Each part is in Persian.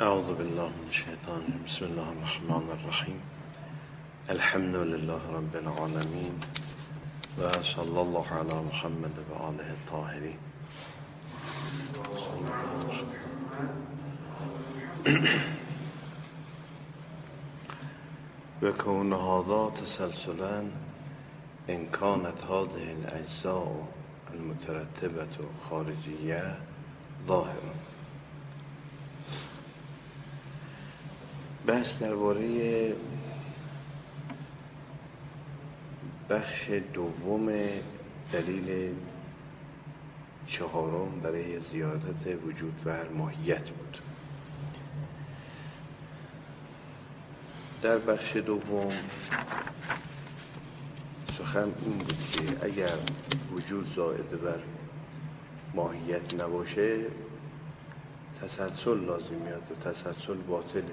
اعوذ بالله من الشیطان الرجیم. بسم الله الرحمن الرحیم. الحمد لله رب العالمین و صلی الله علی محمد و آله الطاهرین. و کون هذا تسلسلا ان كانت هذه الاجزاء المترتبه خارجیه ظاهرا. بحث درباره بخش دوم دلیل چهارم برای زیادت وجود بر ماهیت بود. در بخش دوم سخن این بود که اگر وجود زائد بر ماهیت نباشه تسلسل لازم میاد و تسلسل باطله،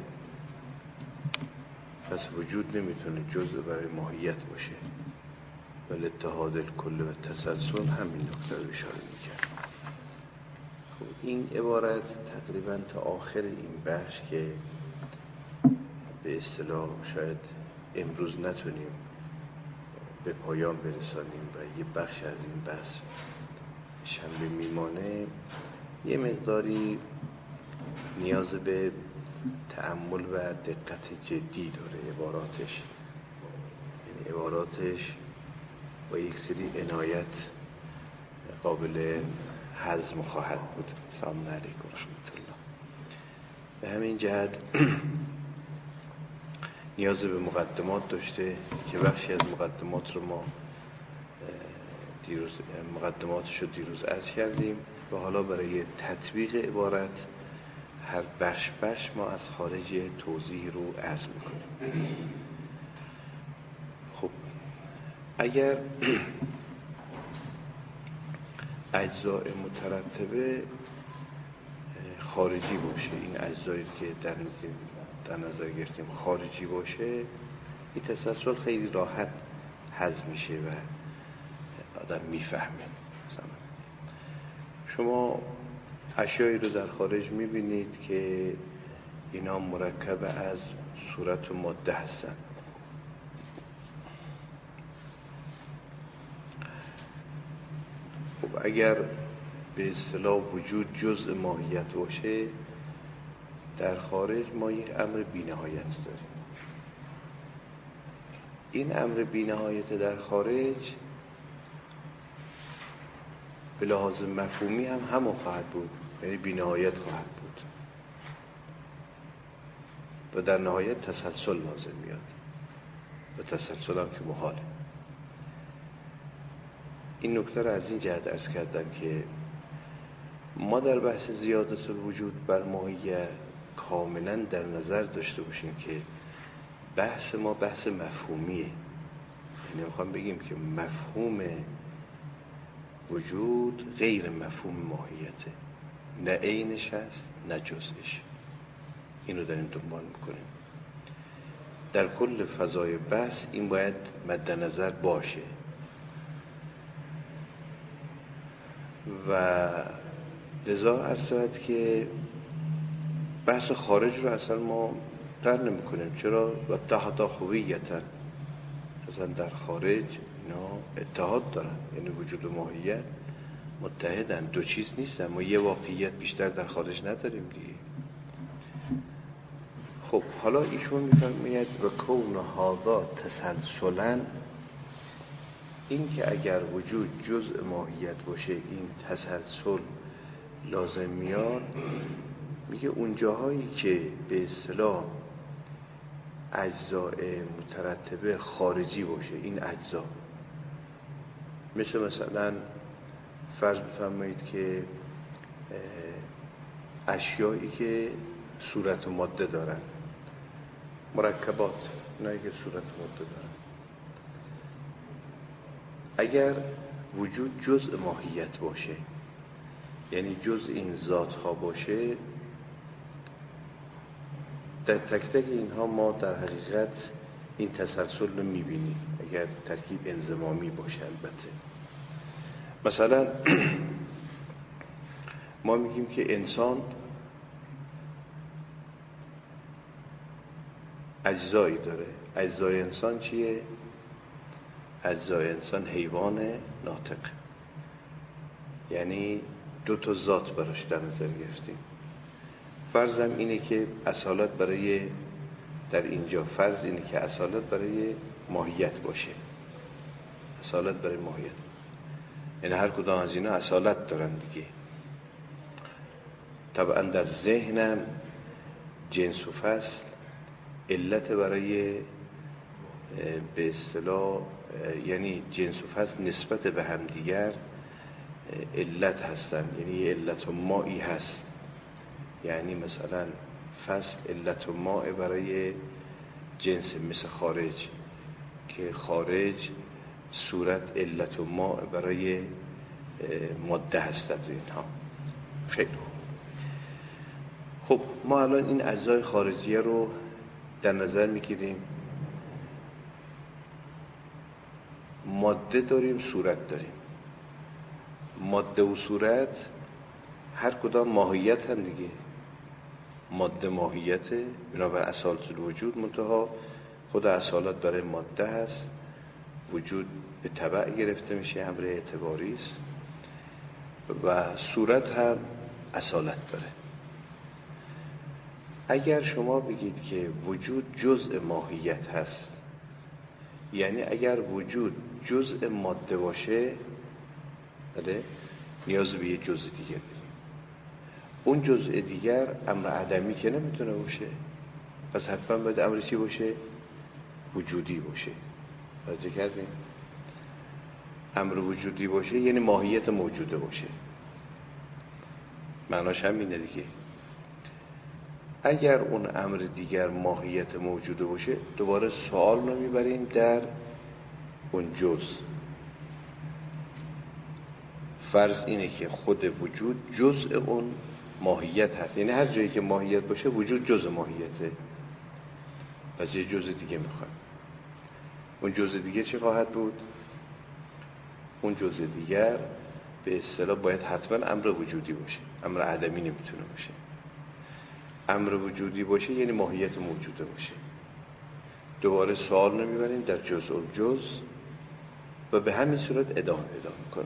پس وجود نمیتونه جزء برای ماهیت باشه. ولی اتحاد الکل و تسلسل همین نکته رو اشاره میکرد. خب این عبارت تقریبا تا آخر این بخش که به اصطلاح شاید امروز نتونیم به پایان برسانیم و یه بخش از این بحث شنبه میمانه، یه مقداری نیاز به تأمل و دقت جدی داره عباراتش. یعنی عباراتش با یک سری عنایت قابل هضم خواهد بود. سلام علیکم و رحمت الله. به همین جهت نیاز به مقدمات داشته که بخشی از مقدمات رو ما مقدماتش رو دیروز عرض کردیم و حالا برای تطبیق عبارت هر بخش ما از خارج توضیح رو عرض میکنیم. خب اگر اجزاء مترتبه خارجی باشه، این اجزایی که در نظر گرفتیم خارجی باشه، این تسلسل خیلی راحت هضم میشه و آدم میفهمه. شما اشیایی رو در خارج میبینید که اینا مرکب از صورت و ماده هستن. خب اگر به اصطلاح وجود جزء ماهیت باشه، در خارج ما یک امر بی‌نهایت داریم. این امر بی‌نهایت در خارج به لحاظ مفهومی هم همون خواهد بود، یعنی بی‌نهایت خواهد بود و در نهایت تسلسل لازم میاد و تسلسل هم که محاله. این نکته رو از این جهت عرض کردم که ما در بحث زیادت الوجود بر ماهیت کاملا در نظر داشته باشیم که بحث ما بحث مفهومیه. یعنی میخوام بگیم که مفهوم وجود غیر مفهوم ماهیته، نه عینش هست نه جزش. اینو داریم دنبال میکنیم. در کل فضای بحث این باید مد نظر باشه و لذا عرض شد که بحث خارج رو اصلا ما در نمی کنیم. چرا؟ اتحاد هویتن، اصلا در خارج اینا اتحاد دارن، یعنی وجود و ماهیت متحدن، دو چیز نیستن. ما یه واقعیت بیشتر در خارج نداریم دیگه. خب حالا ایشون میفرماید و کون هذا تسلسلا، این که اگر وجود جزء ماهیت باشه این تسلسل لازم میاد. میگه اون جاهایی که به اصطلاح اجزاء مترتبه خارجی باشه، این اجزا مثلا فرض بفرمایید که اشیایی که صورت و ماده دارن، مرکبات، اونایی که صورت و ماده دارن، اگر وجود جزء ماهیت باشه، یعنی جزء این ذات ها باشه، در تک تک اینها ما در حقیقت این تسلسل رو میبینیم اگر ترکیب انضمامی باشه. البته مثلا ما میگیم که انسان اجزایی داره. اجزای انسان چیه؟ اجزای انسان حیوان ناطق، یعنی دو تا ذات براش در نظر گرفتیم. فرضم اینه که اصالت برای در اینجا فرض اینه که اصالت برای ماهیت باشه. اصالت برای ماهیت، یعنی هر کدام از اینا اصالت دارن دیگه. طبعا در ذهنم جنس و فصل علت برای به اصطلاح، یعنی جنس و فصل نسبت به هم دیگر علت هستن، یعنی یه علت و مایی هست. یعنی مثلا فصل علت و ماء برای جنس، مثل خارج که خارج صورت علت و ماء برای ماده هستند و اینها. خیلی خب، ما الان این اجزای خارجیه رو در نظر میگیریم. ماده داریم، صورت داریم. ماده و صورت هر کدام ماهیت هم دیگه. ماده ماهیته بنابر اصالت الوجود، منتها خود اصالت برای ماده هست. وجود به تبع گرفته میشه، امر اعتباری است. و صورت هم اصالت داره. اگر شما بگید که وجود جزء ماهیت هست، یعنی اگر وجود جزء ماده باشه، بله، نیاز به یه جزء دیگه داریم. اون جزء دیگر امر عدمی که نمیتونه باشه، پس حتما باید امر چی باشه؟ وجودی باشه. توجه کردین؟ امر وجودی باشه یعنی ماهیت موجوده باشه. معناش همینه دیگه. اگر اون امر دیگر ماهیت موجوده باشه، دوباره سوال رو میبریم در اون جز. فرض اینه که خود وجود جزء اون ماهیت هست، یعنی هر جایی که ماهیت باشه وجود جزء ماهیته. پس یه جزء دیگه میخوایم. اون جزء دیگه چه خواهد بود؟ اون جزء دیگر به اصطلاح باید حتما امر وجودی باشه، امر عدمی نمیتونه باشه. امر وجودی باشه یعنی ماهیت موجوده باشه. دوباره سوال نمیبریم در جزء الجز و به همین صورت ادامه کنه.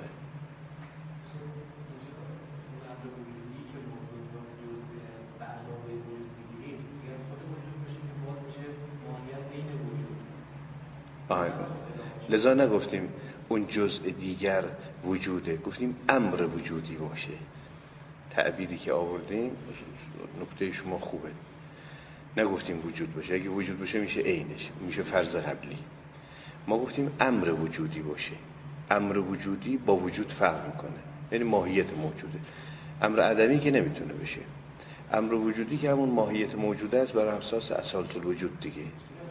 لذا نگفتیم اون جزء دیگر وجوده، گفتیم امر وجودی باشه. تعبیری که آوردیم نکته شما خوبه. نگفتیم وجود باشه. اگه وجود باشه میشه عینش، میشه فرض قبلی. ما گفتیم امر وجودی باشه. امر وجودی با وجود فرق میکنه، یعنی ماهیت موجوده. امر عدمی که نمیتونه بشه. امر وجودی که همون ماهیت موجوده است بر اساس اصالت الوجود دیگه.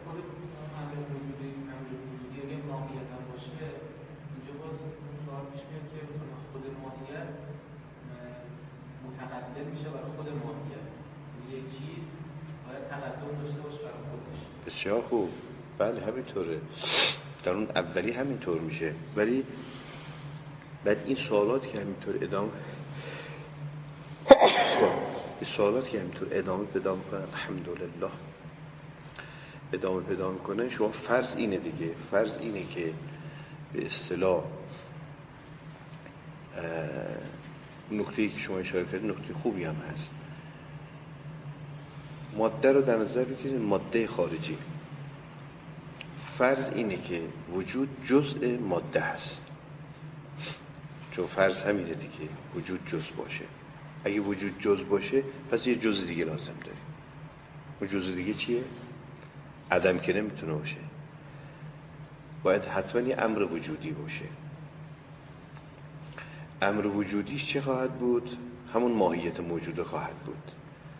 بسیار خوب، بله همینطوره. در اون اولی همینطور میشه، ولی بعد این سوالات که همینطور ادامه پیدا میکنه، الحمدلله ادامه پیدا میکنه. شما فرض اینه دیگه، فرض اینه که به اصطلاح نکته‌ای که شما اشاره کردید نکته خوبی هم هست. ماده رو در نظر بگیرید، ماده خارجی. فرض اینه که وجود جزء ماده هست، چون فرض همینه دیگه، وجود جزء باشه. اگه وجود جزء باشه پس یه جزء دیگه لازم داریم. اون جزء دیگه چیه؟ عدم که نمیتونه باشه، باید حتما یه امر وجودی باشه. امر وجودیش چه خواهد بود؟ همون ماهیت موجوده خواهد بود.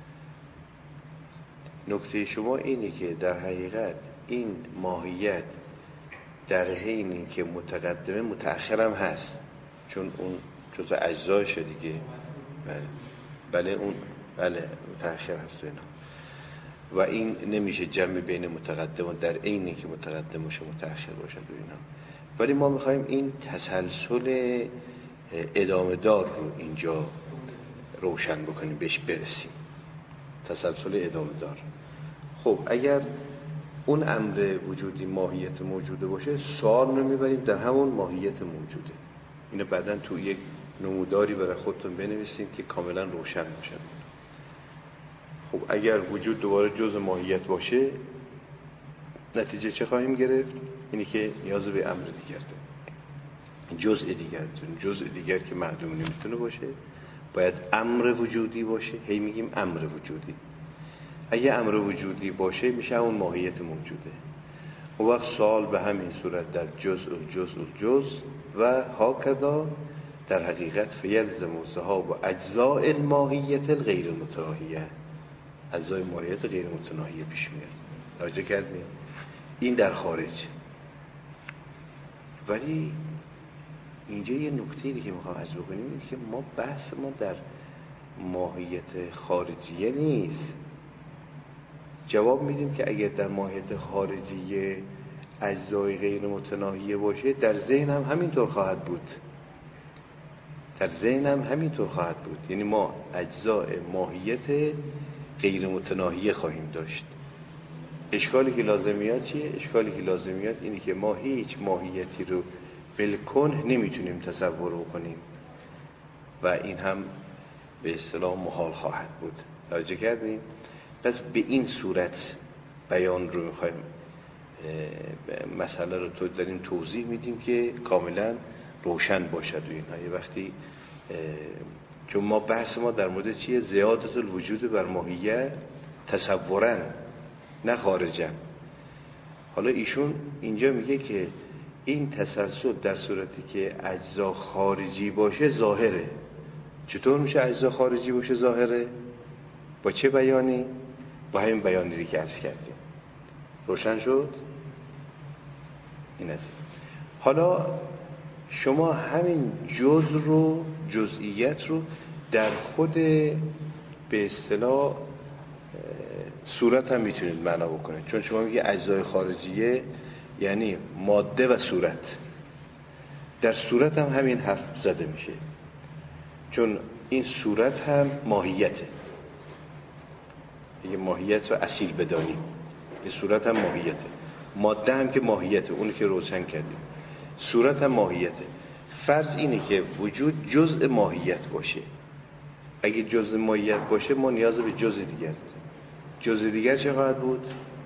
نکته شما اینه که در حقیقت این ماهیت در حینی که متقدمه متأخرم هست، چون اون جزء اجزایشه دیگه. بله اون بله متأخر هست اینا. و این نمیشه جمع بین متقدم و در عینی که متقدم باشه متأخر باشد و اینا. ولی ما میخوایم این تسلسل ادامه دار رو اینجا روشن بکنیم، بهش برسیم. تسلسل ادامه دار. خب اگر اون امر وجودی ماهیت موجوده باشه، سوال رو میبریم در همون ماهیت موجوده. اینو بعداً تو یک نموداری برای خودتون بنویسید که کاملا روشن باشه. خب اگر وجود دوباره جزء ماهیت باشه، نتیجه چه خواهیم گرفت؟ اینی که نیاز به امر دیگر داریم، جزء دیگر که معدوم نمیتونه باشه، باید امر وجودی باشه. هی میگیم امر وجودی. اگه امر وجودی باشه میشه اون ماهیت موجوده. اون وقت سوال به همین صورت در جزء و هاکذا در حقیقت فیلزم ذهاب اجزاء الماهیت الغیر متناهیه، اجزای ماهیت غیر متناهیه پیش میاد. توجه کردین؟ این در خارج. ولی اینجا یه نکته‌ای که میخوام عرض بکنیم اینه که بحث ما در ماهیت خارجیه نیست. جواب میدیم که اگر در ماهیت خارجیه اجزای غیر متناهیه باشه، در ذهن هم همینطور خواهد بود. یعنی ما اجزای ماهیت غیر متناهیه خواهیم داشت. اشکالی که لازم میاد چیه؟ اشکالی که لازم میاد اینه که ما هیچ ماهیتی رو بالکن نمیتونیم تصور بکنیم و این هم به اصطلاح محال خواهد بود. توجه کردیم؟ پس به این صورت بیان رو میخوایم، مسئله رو تو داریم توضیح میدیم که کاملا روشن باشد. و اینها یه وقتی چون ما بحث ما در مورد چیه؟ زیادت الوجود بر ماهیت تصورن، نه خارجن. حالا ایشون اینجا میگه که این تسلسل در صورتی که اجزا خارجی باشه ظاهره. چطور میشه اجزا خارجی باشه ظاهره؟ با چه بیانی؟ با همین بیانی که عرض کردیم. روشن شد؟ این است. حالا شما همین جزئیت رو در خود به اصطلاح صورت هم میتونید معنا بکنید. چون شما میگه اجزای خارجیه یعنی ماده و صورت. در صورت هم همین حرف زده میشه، چون این صورت هم ماهیته. یه ماهیت رو اصیل بدانیم، یه صورت هم ماهیته، ماده هم که ماهیته، اونی که روشن کردیم، صورت هم ماهیته. فرض اینه که وجود جزء ماهیت باشه. اگه جزء ماهیت باشه ما نیاز به جزء دیگر داریم. جزء دیگر چه خواهد بود؟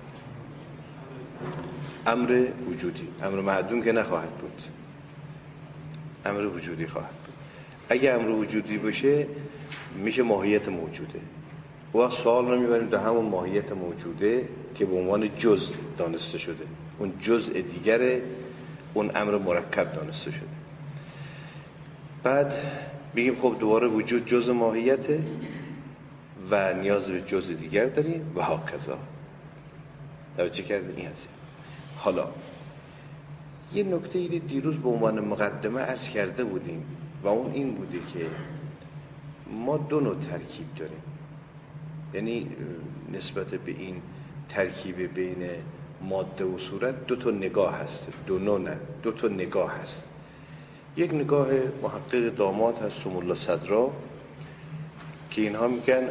امر وجودی. امر معدوم که نخواهد بود، امر وجودی خواهد بود. اگه امر وجودی باشه میشه ماهیت موجوده. و سوال رو میبریم در همون ماهیت موجوده که به عنوان جزء دانسته شده، اون جزء دیگر اون امر مرکب دانسته شده. بعد میگیم خب دوباره وجود جزء ماهیته و نیاز به جزء دیگر داریم و هاکذا. توجه کردین؟ این هست. حالا یه نکته ای دیروز به عنوان مقدمه عرض کرده بودیم و اون این بوده که ما دو نوع ترکیب داریم. یعنی نسبت به این ترکیب بین ماده و صورت دو تا نگاه هست. دو تا نگاه هست. یک نگاه محقق داماد هست سم الله صدرا که اینها میگن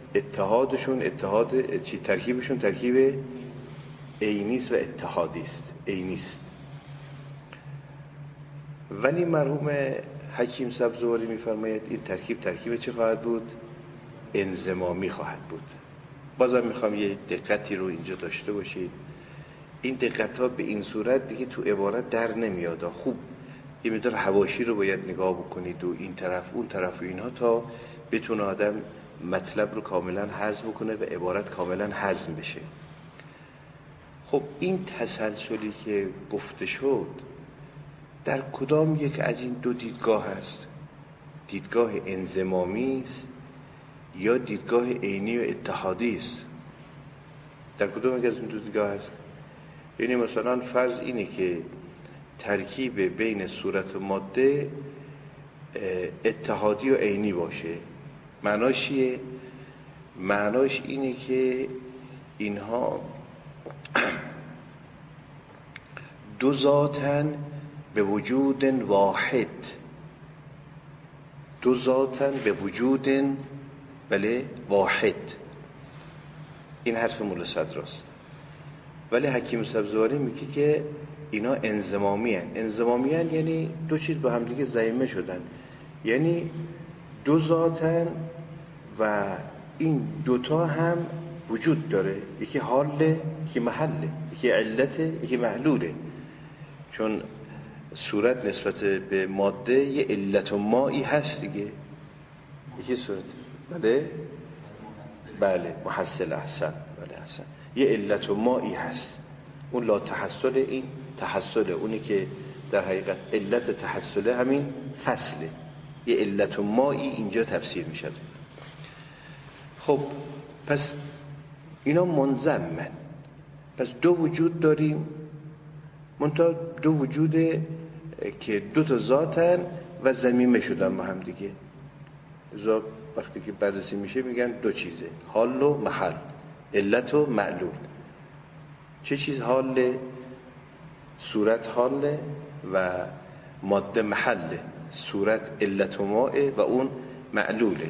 ترکیبشون ترکیب عینیست و اتحادیست، عینیست. ولی مرحوم حکیم سبزواری میفرماید این ترکیب چه خواهد بود؟ انضمامی خواهد بود. بازم میخوام یه دقتی رو اینجا داشته باشید. این دقت ها به این صورت دیگه تو عبارت در نمیاد. خوب یه مقدار حواشی رو باید نگاه بکنید و این طرف اون طرف و اینها تا بتونه آدم مطلب رو کاملا هضم کنه و عبارت کاملا هضم بشه. خب این تسلسلی که گفته شد در کدام یک از این دو دیدگاه هست؟ دیدگاه انضمامی است یا دیدگاه عینی و اتحادی است؟ در کدام یک از این دو دیدگاه هست؟ یعنی مثلا فرض اینه که ترکیب بین صورت و ماده اتحادی و عینی باشه. معناش چیه؟ معناش اینه که اینها دو ذاتن به وجود واحد، دو ذاتن به وجود واحد. این حرف مولا صدراست. ولی حکیم سبزواری میگه که اینا انضمامی هن. انضمامی هن یعنی دو چیز با هم دیگه ضمیمه شدن، یعنی دو ذاتن و این دوتا هم وجود داره، یکی حاله یکی محله، یکی علته یکی معلوله. چون صورت نسبت به ماده یه علت و مایی هست دیگه. یکی صورت بله محصل احسن، بله احسن، یه علت و مایی هست. اون لا تحصل، این تحصل، اونی که در حقیقت علت تحصل همین فصله، یه علت و مایی اینجا تفسیر می شده. خب پس اینا منضمن، پس دو وجود داریم، منتها دو وجوده که دو تا ذاتن و ضمیمه شدن با هم دیگه. ذات وقتی که بررسی میشه میگن دو چیزه، حال و محل، علت و معلول. چه چیز حاله؟ صورت حاله و ماده محله. صورت علت و مائه و اون معلوله.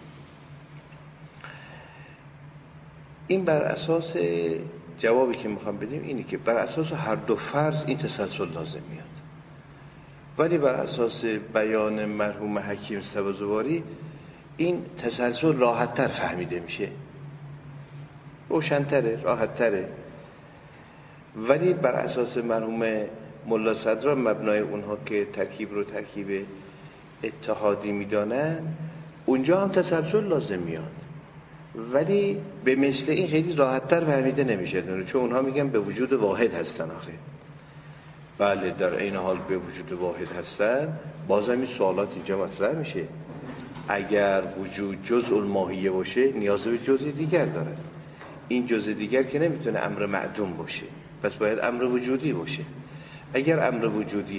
این بر اساس جوابی که میخوام بدیم اینی که بر اساس هر دو فرض این تسلسل لازم میاد، ولی بر اساس بیان مرحوم حکیم سبزواری این تسلسل راحت‌تر فهمیده میشه، روشن‌تره، راحت‌تره. ولی بر اساس مرحوم ملا صدرا، مبنای اونها که ترکیب رو ترکیب اتحادی میدانن، اونجا هم تسلسل لازم میاد، ولی به مثل این خیلی راحت‌تر فهمیده نمیشه، چون اونها میگن به وجود واحد هستن. آخه بله در این حال به وجود واحد هستن، بازم این سوالات اینجا مطرح میشه. اگر وجود جزء الماهیه باشه نیاز به جزء دیگر داره، این جزء دیگر که نمیتونه امر معدوم باشه، پس باید امر وجودی باشه. اگر امر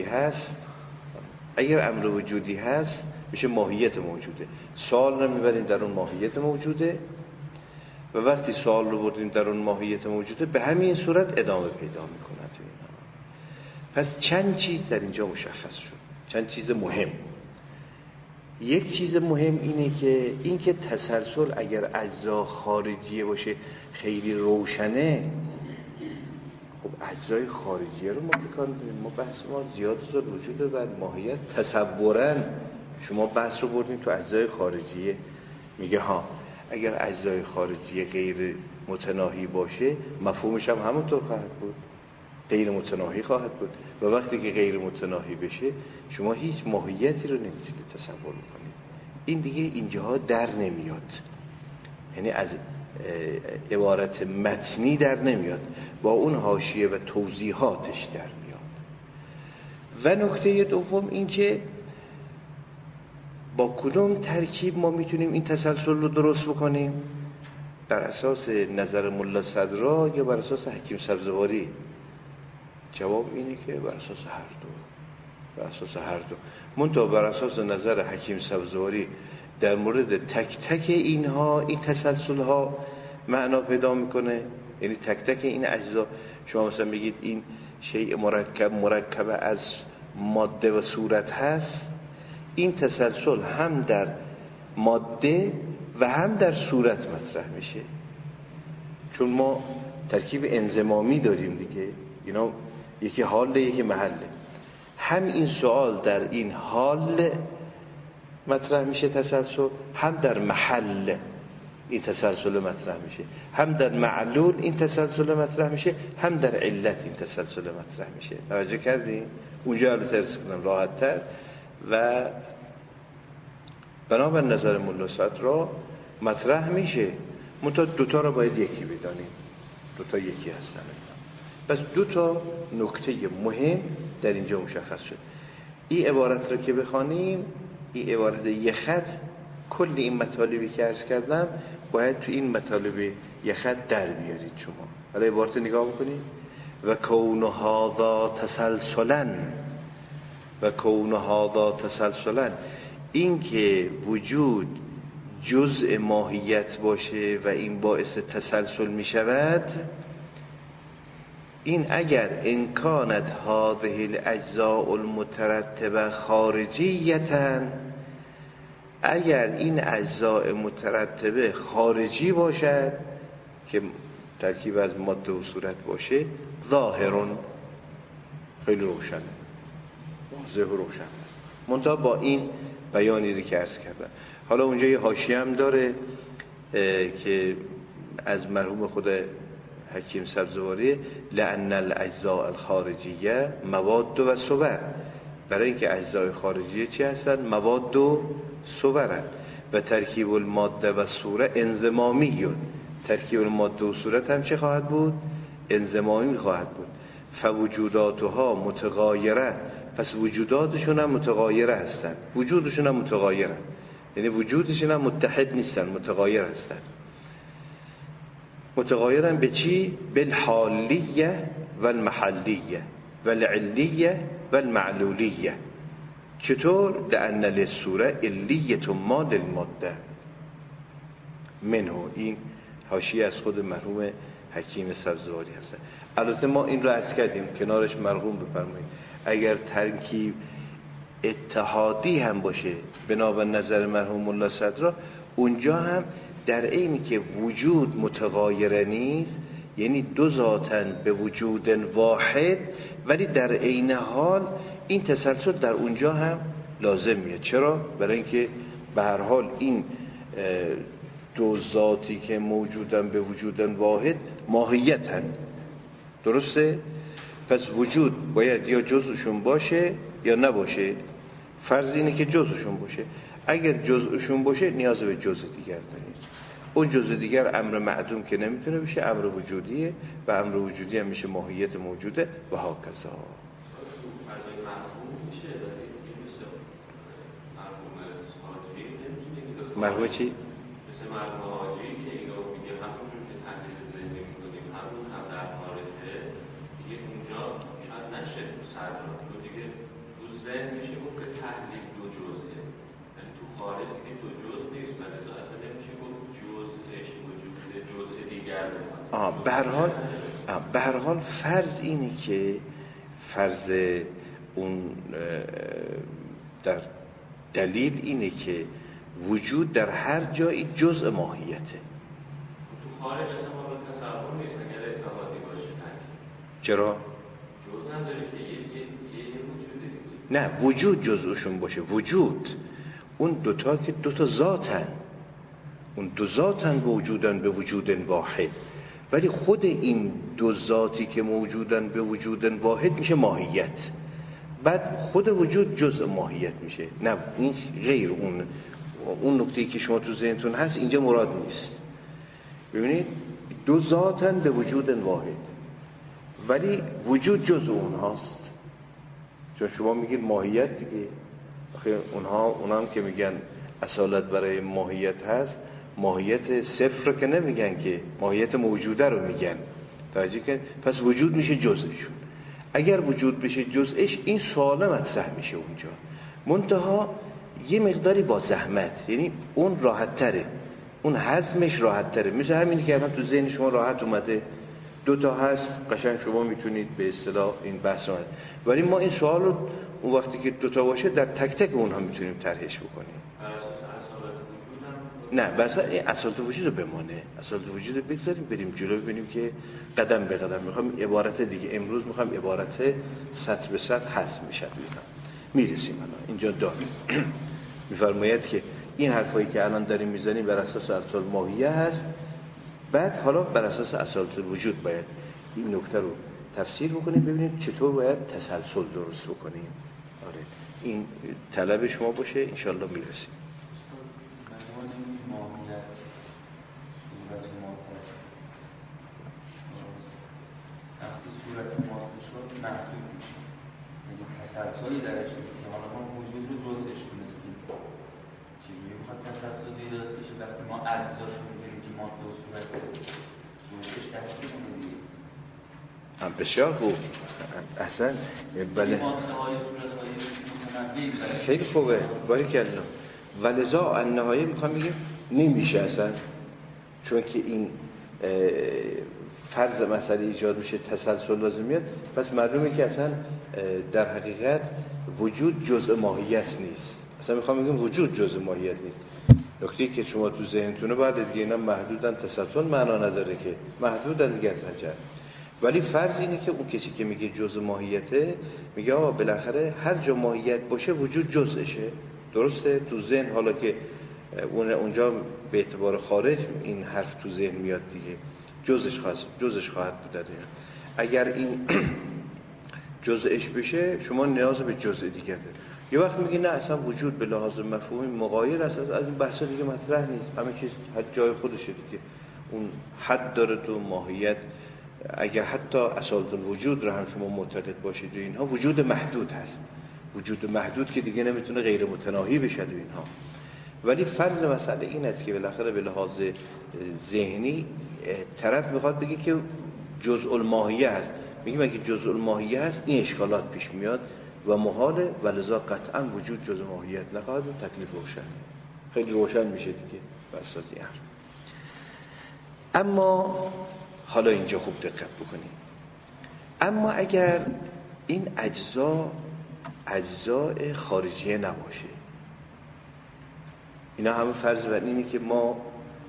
وجودی هست میشه ماهیت موجوده. سوال رو میبریم در اون ماهیت موجوده و وقتی سوال رو بردیم در اون ماهیت موجوده به همین صورت ادامه پیدا میکنه. پس چند چیز در اینجا مشخص شد، چند چیز مهم. یک چیز مهم اینه که تسلسل اگر اجزا خارجیه باشه خیلی روشنه. خب اجزای خارجیه رو ما بکار داریم، ما بحث ما زیاد وجود و ماهیت. تصوراً شما بحث رو بردیم تو اجزای خارجیه، میگه ها اگر اجزای خارجیه غیر متناهی باشه مفهومش هم همونطور خواهد بود، غیر متناهی خواهد بود. و وقتی که غیر متناهی بشه شما هیچ ماهیتی رو نمیتونید تصور کنید. این دیگه اینجاها در نمیاد، یعنی از عبارت متنی در نمیاد، با اون حاشیه و توضیحاتش در میاد. و نکته دوم این که با کدوم ترکیب ما میتونیم این تسلسل رو درست بکنیم، بر اساس نظر ملا صدرا یا بر اساس حکیم سبزواری؟ جواب اینه که بر اساس هر دو. منتها بر اساس نظر حکیم سبزواری در مورد تک تک اینها، این تسلسل ها معنا پیدا میکنه. یعنی تک تک این اجزا، شما مثلا بگید این شیء مرکب از ماده و صورت هست، این تسلسل هم در ماده و هم در صورت مطرح میشه، چون ما ترکیب انضمامی داریم دیگه. اینا یکی حاله یکی محله. هم این سوال در این حال مطرح میشه تسلسل، هم در محل این تسلسل مطرح میشه، هم در معلول این تسلسل مطرح میشه، هم در علت این تسلسل مطرح میشه. توجه کردین؟ اونجا رو ترس کنم راحت تر. و بنابر نظر ملا صدرا مطرح میشه، منتها دوتا رو باید یکی بدانیم، دوتا یکی هستن. پس دوتا نکته مهم در اینجا مشخص شد. این عبارت رو که بخوانیم، این عبارت یک خط کل این مطالبی که عرض کردم باید تو این مطالب یک خط در بیارید شما. حالا عبارت نگاه بکنید. و کون هذا تسلسلا، این که وجود جزء ماهیت باشه و این باعث تسلسل می شود، این اگر امکانت هذه الاجزاء المترتبه خارجیتا، اگر این اجزاء مترتبه خارجی باشد، که ترکیب از ماده و صورت باشه ظاهرون، خیلی روشنه، واضح و روشن است. منتها با این بیانی که عرض کردم. حالا اونجا یه حاشیه هم داره که از مرحوم خود حکیم سبزواری، لأن الاجزاء الخارجیه مواد و صور، برای اینکه اجزای خارجیه چی هستن؟ مواد و صورن. و ترکیب الماده و صوره انضمامیون، ترکیب الماده و صورت هم چه خواهد بود؟ انضمامی خواهد بود. فوجوداتها متغایره، پس وجوداتشون هم متغایره هستن، وجودشون هم متغایره، یعنی وجودشون هم متحد نیستن، متغایر هستن. متغایرن به چی؟ بالحالیه و المحلیه و العلیه و المعلولیه. چطور؟ لأن للصوره علیه ما للماده منه. این حاشیه از خود مرحوم حکیم سبزواری هست. البته ما این رو عرض کردیم، کنارش مرحوم بفرمایید اگر ترکیب اتحادی هم باشه بنابر نظر مرحوم الله صدرا، اونجا هم در عینی که وجود متغایره نیست، یعنی دو ذاتن به وجود واحد، ولی در عین حال این تسلسل در اونجا هم لازم میاد. چرا؟ برای اینکه به هر حال این دو ذاتی که موجودن به وجود واحد ماهیتن، درسته؟ پس وجود باید یا جزءشون باشه یا نباشه. فرض اینه که جزءشون باشه. اگر جزءشون باشه نیاز به جزء دیگر داریم. اون جزء دیگر امر معدوم که نمیتونه بشه، امر وجودیه و امر وجودی هم میشه ماهیت موجوده و هاکذا. مرحوم چی؟ مثل مرحوم حاجی که اینا میگه همونجور که تحلیل ذهنی میکنیم همون هم در خارجه، دیگه اونجا شاید نشه صدران، چون دیگه تو ذهن میشه گفت که تحلیل دو جزئه، یعنی تو خارج دیگه دو جزء نیست، ولی تو اصلا نمیشه گفت جزءش وجود جزء دیگر به هر حال فرض اینه که فرض اون در دلیل اینه که وجود در هر جایی جزء ماهیته. تو خارج اصلا قابل تصور نیست اگر اتحادی باشه. چرا؟ جزء نداره که یه وجوده دیگه. نه، وجود جزءشون باشه. وجود اون دوتا که دوتا ذاتن، اون دو ذاتن موجودن به وجود واحد، ولی خود این دو ذاتی که موجودن به وجود واحد میشه ماهیت، بعد خود وجود جزء ماهیت میشه. نه، این غیر اون نکته‌ای که شما تو ذهنتون هست اینجا مراد نیست. ببینید دو ذاتن به وجود واحد، ولی وجود جزء اونهاست. چون شما میگید ماهیت دیگه، آخه اونها هم که میگن اصالت برای ماهیت هست، ماهیت صفر رو که نمیگن، که ماهیت موجوده رو میگن. توجه کن؟ پس وجود میشه جزءشون. اگر وجود بشه جزءش، این سوال مطرح میشه اونجا، منتها یه مقداری با زحمت، یعنی اون راحت تره، اون هضمش راحت تره. مثل همینی که الان تو ذهن شما راحت اومده، دوتا هست قشنگ شما میتونید به اصطلاح این بحث اومده، ولی ما این سوال رو اون وقتی که دوتا باشه در تک تک اونها میتونیم طرحش بکنیم. نه بس اصالت وجود رو بمانه، اصالت وجود رو بگذاریم بریم جلو، ببینیم که قدم به قدم میخوام عبارت دیگه، امروز میخوام عبارت سطر به سطر حذف میشه. میرسیم الان اینجا داریم. میفرماید که این حرفایی که الان داریم میزنیم بر اساس اصل ماهیه هست، بعد حالا بر اساس اصالت وجود باید این نکته رو تفسیر بکنیم، ببینیم چطور باید تسلسل درست بکنیم. آره این طلب شما باشه، انشالله میرسیم. صورت ماده شد محدود میشه، یعنی تسلسلی درش نیست که حالا ما وجود رو جزءش دونستیم، چجوری میخواد تسلسل ایجاد بشه وقتی ما اجزاشو می‌بینیم که ماده و صورت جزءش دستیمونه دیگه. بسیار خوب، احسن. بله ماده‌های صورت‌های متنوع خیلی خوبه، باریکلا. ولذا النهایه میخوام بگم نمیشه اصلا، چون که این فرض مسئله ایجاد میشه، تسلسل لازم میاد، پس معلومه که اصلا در حقیقت وجود جزء ماهیت نیست. اصلا میخوام بگم وجود جزء ماهیت نیست. نکته که شما تو ذهنتونه باید دیگه اینا محدودن، تسلسل معنا نداره که محدودن دیگه تجر. ولی فرض اینه که اون کسی که میگه جزء ماهیته میگه آقا بالاخره هر جا ماهیت باشه وجود جزءشه. درسته؟ تو ذهن حالا که اونجا به اعتبار خارج این حرف تو ذهن میاد دیگه، جزءش خواهد بود. اگر این جزءش بشه شما نیاز به جزء دیگه داره. یه وقت میگه نه اصلا وجود به لحاظ مفهومی مغایر است از این بحثا دیگه مطرح نیست، همه چیز حد جای خودشه دیگه. اون حد داره تو ماهیت. اگر حتی اصالت الوجود رو هم شما معتقد باشید و اینها، وجود محدود هست، وجود محدود که دیگه نمیتونه غیر متناهی بشه و اینها. ولی فرض مسئله این است که بالاخره به لحاظ ذهنی طرف میخواد بگه که جزء الماهیه هست. میگیم اگه جزء الماهیه هست این اشکالات پیش میاد و محاله، ولذا قطعا وجود جزء ماهیت نخواهد و تکلیف روشن، خیلی روشن میشه دیگه بساط این حرف. اما حالا اینجا خوب دقت بکنیم، اما اگر این اجزاء خارجیه نباشه، اینا همه فرض بر اینه که ما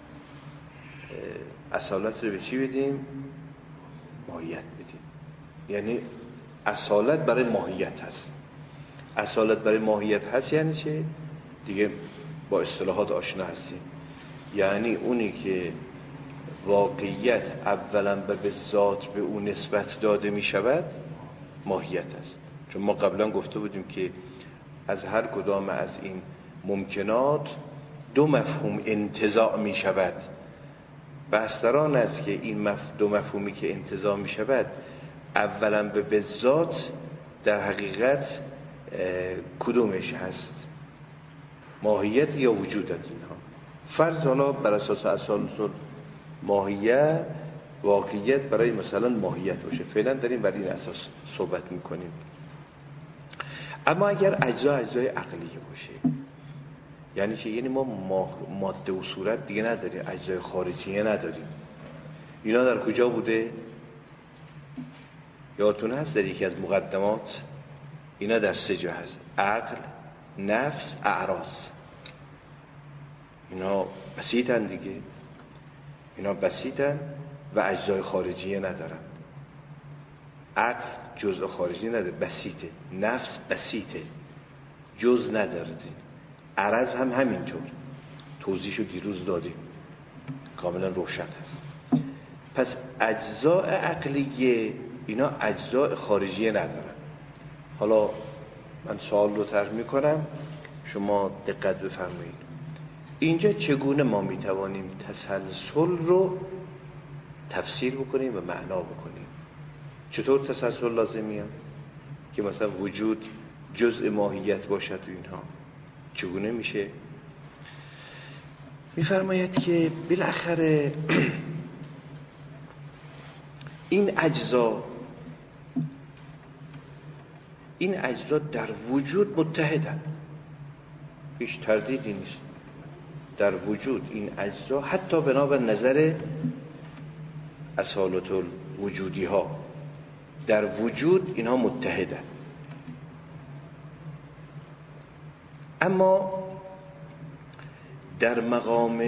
اصالت رو به چی بدیم؟ ماهیت بدیم. یعنی اصالت برای ماهیت هست. اصالت برای ماهیت هست یعنی چه؟ دیگه با اصطلاحات آشنا هستیم. یعنی اونی که واقعیت اولا به ذات به اون نسبت داده می شود ماهیت است. چون ما قبلا گفته بودیم که از هر کدام از این ممکنات دو مفهوم انتزاع می شود. بستران است که این دو مفهومی که انتزاع می شود اولا به ذات در حقیقت کدومش هست؟ ماهیت یا وجودت؟ اینها فرض حالا بر اساس اصالت ماهیت واقعیت برای مثلا ماهیت باشه، فعلا داریم بر این اساس صحبت میکنیم. اما اگر اجزای عقلیه باشه، یعنی چه؟ یعنی ما ماده و صورت دیگه نداریم، اجزای خارجیه نداریم. اینا در کجا بوده؟ یادتون هست در یکی از مقدمات اینا در 3 جا هست: عقل، نفس، اعراض. اینا بسیطن دیگه، اینا بسیطن و اجزای خارجیه ندارن. عقل جزء خارجی نداره، بسیطه. نفس بسیطه، جزء نداره. عرض هم همینطور، توضیحشو دیروز دادیم، کاملا روشن هست. پس اجزاء عقلیه اینا اجزاء خارجیه ندارن. حالا من سوال رو طرح میکنم، شما دقت بفرمایید. اینجا چگونه ما میتوانیم تسلسل رو تفسیر بکنیم و معنا بکنیم؟ چطور تسلسل لازمیه؟ که مثلا وجود جزء ماهیت باشد و اینها چگونه میشه؟ میفرماید که بالاخره این اجزا در وجود متحدن، هیچ تردیدی نیست. در وجود این اجزا حتی بنابر نظر اصالت الوجودی ها در وجود اینها متحدن. اما در مقام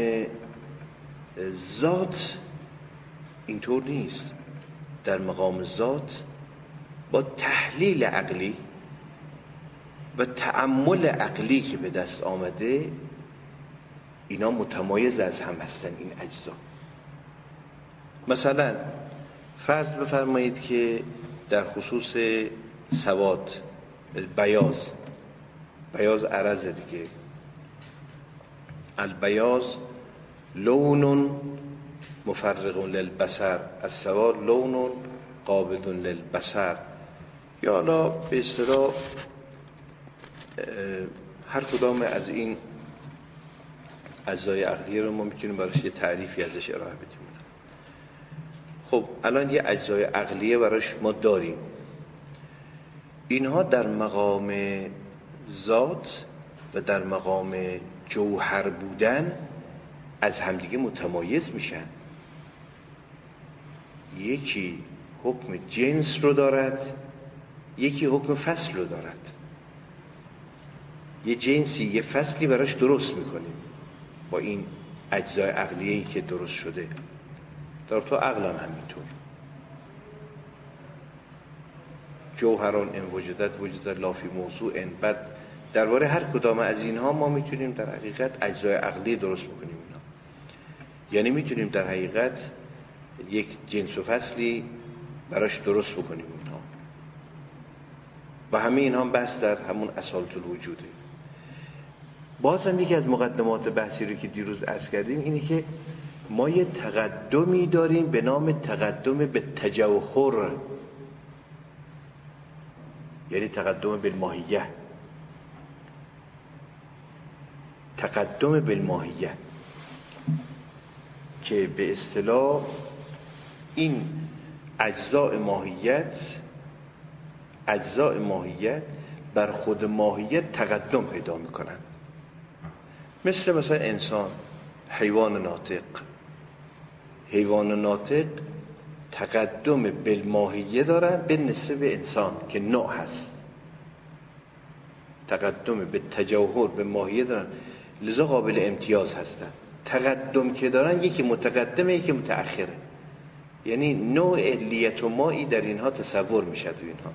ذات اینطور نیست. در مقام ذات با تحلیل عقلی و تأمل عقلی که به دست آمده اینا متمایز از هم هستن این اجزا. مثلا فرض بفرمایید که در خصوص سواد، بیاض عرض دیگه، البیاض لون مفرق للبصر، السواد لون قابض للبصر. یا حالا به اصطلاح هر کدام از این اجزای عقلیه رو ما میتونیم براش یه تعریفی ازش ارائه بدیم. خب الان یه اجزای عقلیه براش ما داریم، اینها در مقام ذات و در مقام جوهر بودن از همدیگه متمایز میشن. یکی حکم جنس رو دارد، یکی حکم فصل رو دارد. یه جنسی یه فصلی براش درست میکنیم، با این اجزای عقلیه‌ای که درست شده. در تو عقل هم همینطور. جوهران ان وجدت وجدت لا فی موضوع ان. بعد درباره هر کدام از اینها ما میتونیم در حقیقت اجزای عقلی درست بکنیم اینا. یعنی میتونیم در حقیقت یک جنس و فصلی براش درست بکنیم اینها. و همه اینها بحث در همون اصالت الوجوده. باز هم یکی از مقدمات بحثی رو که دیروز عرض کردیم اینه که ما یه تقدمی داریم به نام تقدم به تجوهر، یعنی تقدم بالماهیه. تقدم بالماهیه که به اصطلاح این اجزاء ماهیت بر خود ماهیت تقدم پیدا میکنن. مثلا انسان، حیوان ناطق تقدم بالماهیه دارن به نسبت انسان که نوع هست. تقدم به تجوهر به ماهیه دارن، لذا قابل امتیاز هستن. تقدم که دارن یکی متقدمه یکی متأخره، یعنی نوع علیت و مایی در اینها تصور میشه و اینها.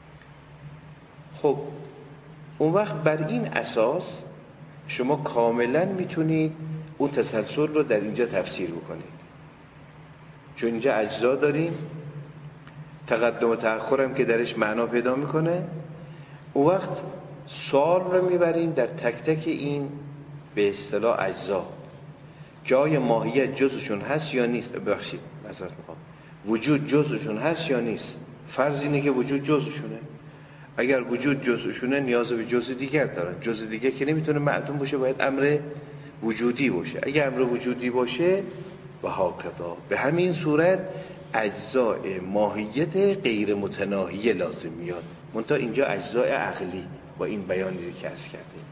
خب اون وقت بر این اساس شما کاملا میتونید اون تسلسل رو در اینجا تفسیر بکنید، چون اینجا اجزا داریم، تقدم و تأخر هم که درش معنا پیدا میکنه. اون وقت سوال رو میبریم در تک تک این به اصطلاح اجزا که آیا ماهیت جزشون هست یا نیست. ببخشید معذرت میخوام، وجود جزشون هست یا نیست. فرض اینه که وجود جزشونه. اگر وجود جزشونه نیاز به جز دیگر دارن. جز دیگر که نمیتونه معدوم باشه، باید امر وجودی باشه. اگر امر وجودی باشه و هاکذا، به همین صورت اجزاء ماهیت غیر متناهیه لازم میاد. منتها اینجا اجزاء عقلی با این بیانی که عرض کردیم.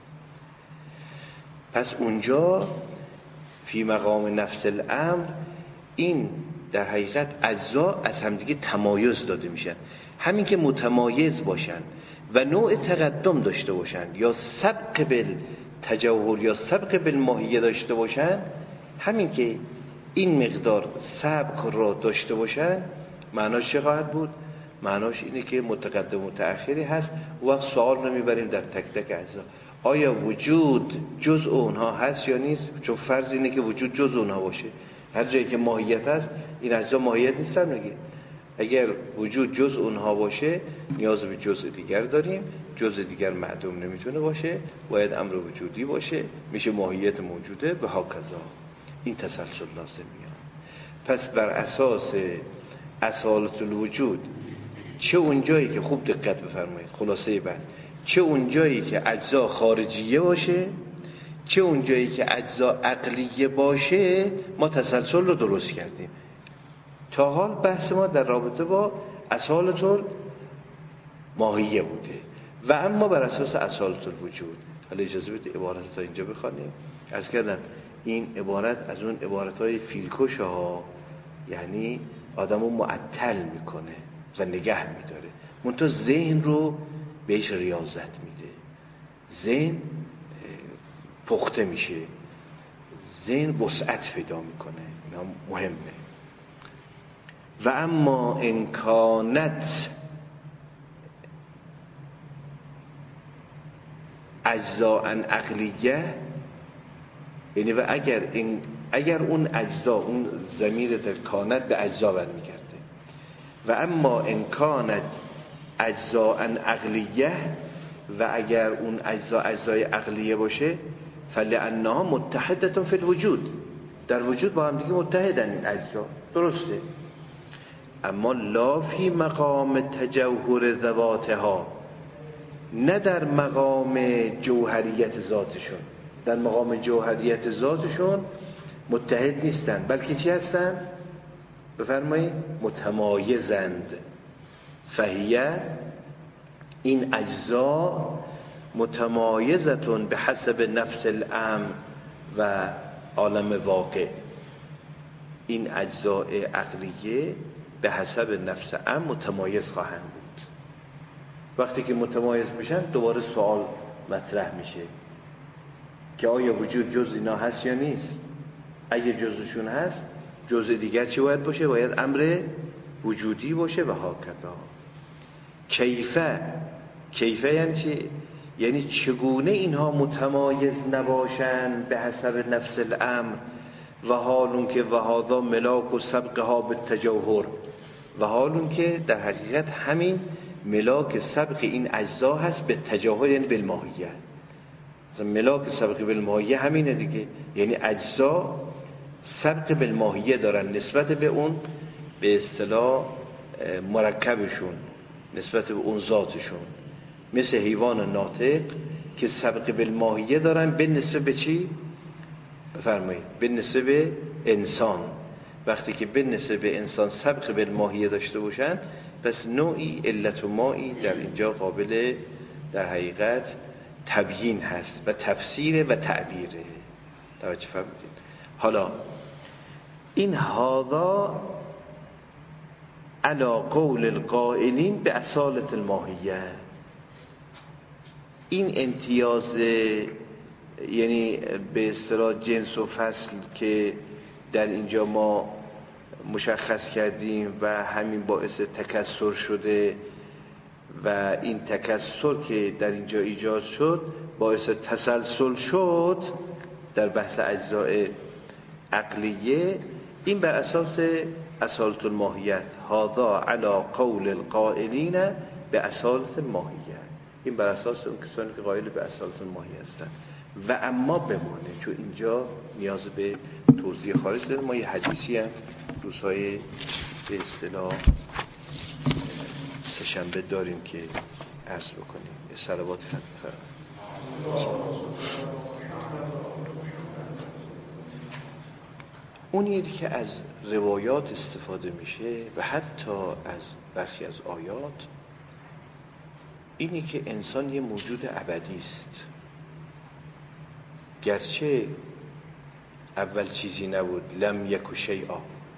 پس اونجا فی مقام نفس الامر این در حقیقت اجزا از همدیگه تمایز داده میشن. همین که متمایز باشن و نوع تقدم داشته باشن یا سبق بالتجوهر یا سبق بالماهیه داشته باشن، همین که این مقدار سبق را داشته باشن معناش چه خواهد بود؟ معناش اینه که متقدم و متأخری هست. وقت سوال رو میبریم در تک تک اجزا، آیا وجود جزء اونها هست یا نیست؟ چون فرض اینه که وجود جزء اونها باشه. هر جایی که ماهیت هست این اجزا ماهیت نیستن دیگه. اگر وجود جزء اونها باشه نیاز به جزء دیگر داریم، جزء دیگر معدوم نمیتونه باشه، باید امر وجودی باشه، میشه ماهیت موجوده به هاکذا. این تسلسل لازم میاد. پس بر اساس اصالت الوجود، چه اون جایی که خوب دقت بفرمایید خلاصه بعد، چه اون جایی که اجزا خارجیه باشه، چه اون جایی که اجزا عقلیه باشه، ما تسلسل رو درست کردیم. تا حال بحث ما در رابطه با اصالت الماهیه بوده و اما بر اساس اصالت الوجود. حالا اجازه بدید عبارت تا اینجا بخوانیم. عرض کردم این عبارت از اون عبارت‌های فیلکش ها، یعنی آدمو معطل میکنه و نگه میداره، منتها ذهن رو بهش ریاضت میده، ذهن پخته میشه، ذهن وسعت پیدا میکنه. اینا مهمه. و اما امکانت اجزاء عقلیه، یعنی و اگر اون اجزا، اون ضمیر در کانت به اجزا برمیگرده، و اما امکانت اجزاء عقلیه، و اگر اون اجزای عقلیه باشه فلانها متحدة فی الوجود، در وجود با هم دیگه متحدن این اجزا، درسته، اما لا فی مقام تجوهر ذواتها، نه در مقام جوهریت ذاتشون. در مقام جوهریت ذاتشون متحد نیستن، بلکه چی هستن؟ بفرمایید متمایزند. فهیه، این اجزا متمایزتون به حسب نفس الامر و عالم واقع. این اجزاء عقلیه به حسب نفس امر متمایز خواهند بود. وقتی که متمایز بشن دوباره سوال مطرح میشه که آیا وجود جز اینا هست یا نیست. اگه جزشون هست جز دیگر چی باید باشه؟ باید امر وجودی باشه و هاکذا. کیفه یعنی چی؟ یعنی چگونه اینها متمایز نباشن به حسب نفس الامر و حالون که وهذا ملاک و سبقها به تجوهر، و حالون که در حقیقت همین ملاک سبق این اجزا هست به تجاهر، یعنی بالماهیه. مثلا ملاک سبق بالماهیه همینه دیگه، یعنی اجزا سبق بالماهیه دارن نسبت به اون به اصطلاح مرکبشون، نسبت به اون ذاتشون، مثل حیوان ناطق که سبق بالماهیه دارن به نسبت به چی؟ بفرمایید به نسبت به انسان. وقتی که به نسبت به انسان سبق بالماهیه داشته باشن، پس نوعی علت و مایی در اینجا قابل در حقیقت تبیین هست و تفسیر و تعبیره. توجه فرمودید. حالا این هذا علی قول القائلین به اصالت الماهیه، این امتیاز یعنی به اصطلاح جنس و فصل که در اینجا ما مشخص کردیم و همین باعث تکثر شده و این تکثر که در اینجا ایجاد شد باعث تسلسل شد در بحث اجزاء عقلیه، این بر اساس اصالت الماهیت. هذا علی قول القائلین به اصالت الماهیه، این بر اساس اون کسانی که قائل به اصالت الماهیه هستند. و اما بمانه، چون اینجا نیاز به توضیح خارج داره. ما یه حدیثی هم روزهای به اصطلاح سه‌شنبه داریم که عرض بکنیم. یه صلوات خدمت اونیه که از روایات استفاده میشه و حتی از برخی از آیات، اینی که انسان یه موجود ابدی است، گرچه اول چیزی نبود، لم یک شیئا،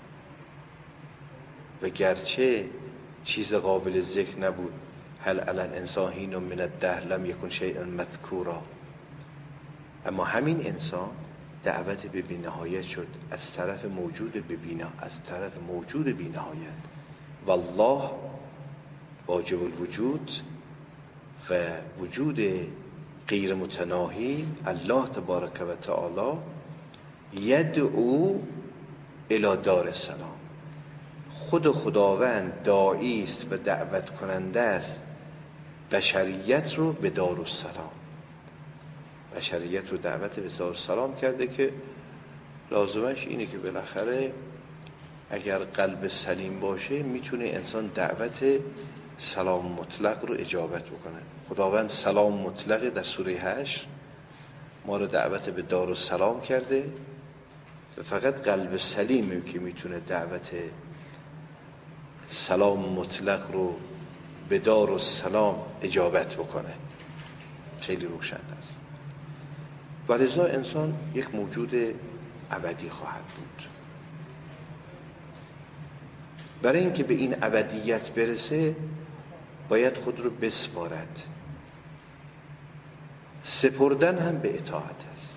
و گرچه چیز قابل ذکر نبود، هل علی الانسان حین من الدهر لم یکن شیئا مذکورا، اما همین انسان دعوت به بی‌نهایت شد از طرف موجود بی‌نهایت. والله واجب الوجود و وجود غیر متناهی، الله تبارک و تعالی یدعو الی دار السلام، خود خداوند داعی است و دعوت کننده است بشریت رو به دار السلام، بشریت رو دعوت به دار السلام کرده که لازمش اینه که بالاخره اگر قلب سلیم باشه میتونه انسان دعوت سلام مطلق رو اجابت بکنه. خداوند سلام مطلق در سوره 8 ما رو دعوت به دار السلام کرده و فقط قلب سلیمه که میتونه دعوت سلام مطلق رو به دار السلام اجابت بکنه. خیلی روشن است. ولذا انسان یک موجود ابدی خواهد بود. برای اینکه به این ابدیت برسه باید خود رو بسپارد. سپردن هم به اطاعت است.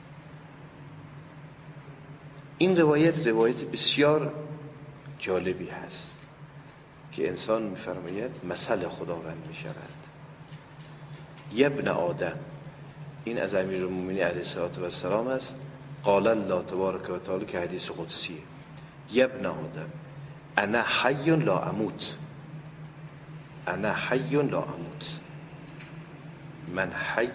این روایت بسیار جالبی هست که انسان می‌فرماید مثل خداوند می‌شود. ابن آدم، این از امیرالمومنین علیه السلام است. قال الله تبارک و تعالی که حدیث قدسیه. ابن آدم انا حی لا اموت، انا حی لا اموت، من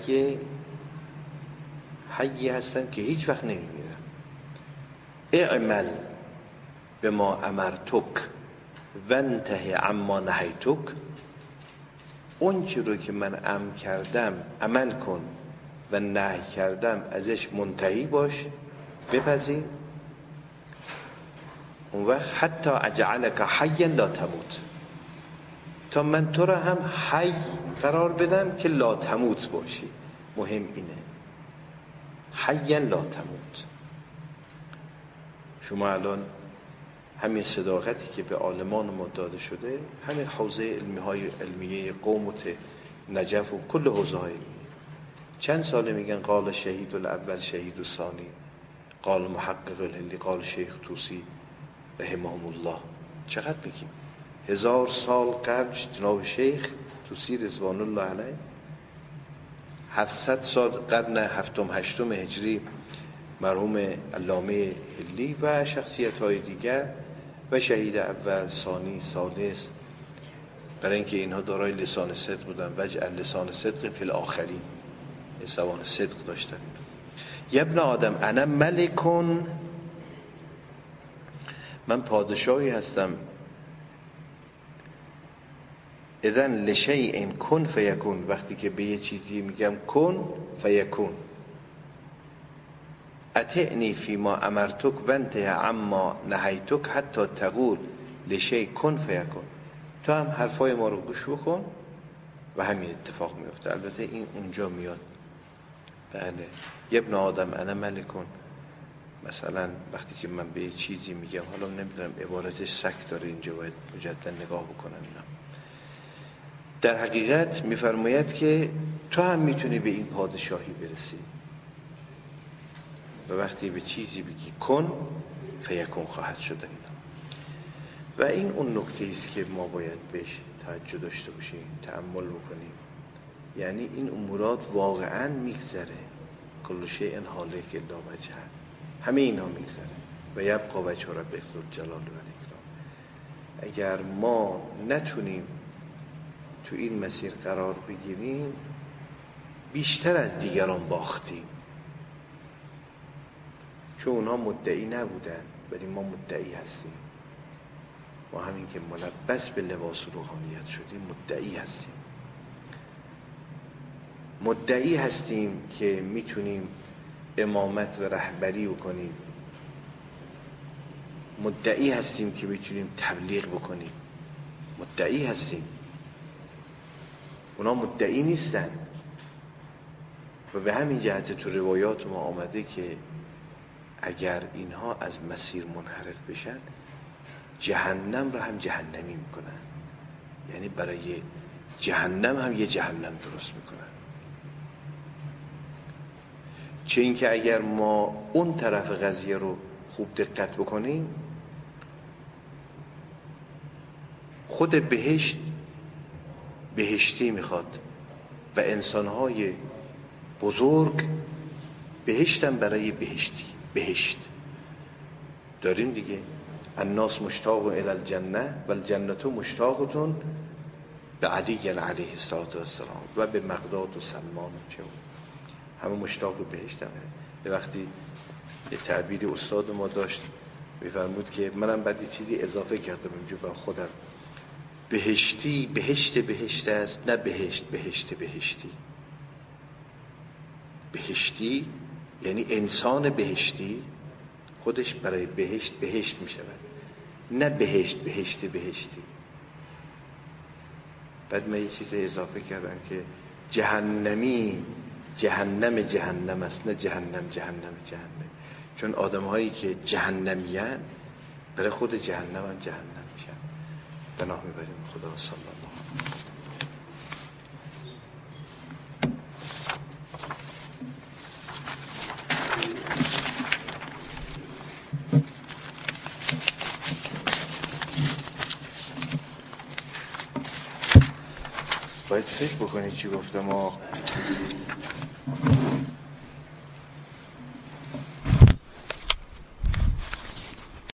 حی هستم که هیچ وقت نمیمیرم. اعمل به ما امرتک و انتهی عما نهیتک، اون چی رو که من امر کردم عمل کن و نهی کردم ازش منتهی باش، بپذیر. اون وقت حتی اجعلک حیا لا تموت، تا من تو را هم حی قرار بدم که لا تموت باشی. مهم اینه حیا لا تموت. شما الان همین صداقتی که به عالمان ما داده شده، همین حوزه علمیه قوم و نجف و کل حوزه های علمیه، چند ساله میگن قال شهید الاول شهید الثانی، قال محقق الهندی، قال شیخ طوسی رحمهم الله. چقدر بگیم؟ 1000 سال قبل جناب شیخ طوسی رضوان الله علیه، 700 سال قرن هفتم هشتم هجری مرحوم علامه هلی و شخصیت‌های دیگر و شهید اول، ثانی، ثالث، برای اینکه اینها دارای لسان صدق بودن. وجعل لسان صدق فی الاخرین، زبان صدق داشتن. ابن آدم انا ملکون، من پادشاهی هستم. اذن لشیء کن فیکون، وقتی که به یه چیزی میگم کن فیکون. اطعنی فیما امرتک وانته عما نهیتک حتی تقول لشیء کن فیکون. تو هم حرفای ما رو گوش بکن و همین اتفاق میفته. البته این اونجا میاد. بله ابن آدم انا ملکون، مثلا وقتی که من به یه چیزی میگم، حالا نمیدونم عبارتش سک داره اینجا، باید مجددا نگاه بکنم اینا. در حقیقت میفرماید که تو هم میتونی به این پادشاهی برسی و وقتی به چیزی بگی کن فیکون خواهد شد اینا. و این اون نکته است که ما باید بهش توجه داشته باشیم، تأمل بکنیم. یعنی این امورات واقعا میگذره. کل شیء هالک الا وجهه، همه اینا میگذره و یبقی وجه ربک ذو الجلال و الاکرام. اگر ما نتونیم تو این مسیر قرار بگیریم، بیشتر از دیگران باختیم. چون اونها مدعی نبودن ولی ما مدعی هستیم. ما همین که ملبس به لباس روحانیت شدیم مدعی هستیم. مدعی هستیم که میتونیم امامت و رهبری بکنیم. مدعی هستیم که میتونیم تبلیغ بکنیم. مدعی هستیم. اونا مدعی نیستن. و به همین جهت تو روایات ما آمده که اگر اینها از مسیر منحرف بشن، جهنم را هم جهنمی میکنن. یعنی برای جهنم هم یه جهنم درست میکنن. چه اینکه اگر ما اون طرف قضیه رو خوب دقت بکنیم، خود بهشت بهشتی میخواد و انسانهای بزرگ بهشتن برای بهشت داریم دیگه. الناس مشتاق الی الجنه و الجنه مشتاقتون به علی علیه السلام و به مقداد و سلمان و چه همه مشتاق بهشت همه. یه وقتی یه تعبیری استاد ما داشت میفرمود که منم بعد یه چیزی اضافه کردم اینجا با خودم، بهشتی بهشت است، نه بهشتی. بهشتی یعنی انسان بهشتی خودش برای بهشت می شود، نه بهشتی. بعد من یه چیز اضافه کردم که جهنمی جهنم است، نه جهنم. چون آدم هایی که جهنمیان برای خود جهنم هم جهنم میشن. پناه میبریم خدا صلی الله علیه و باید فکر بکنید چی گفتم.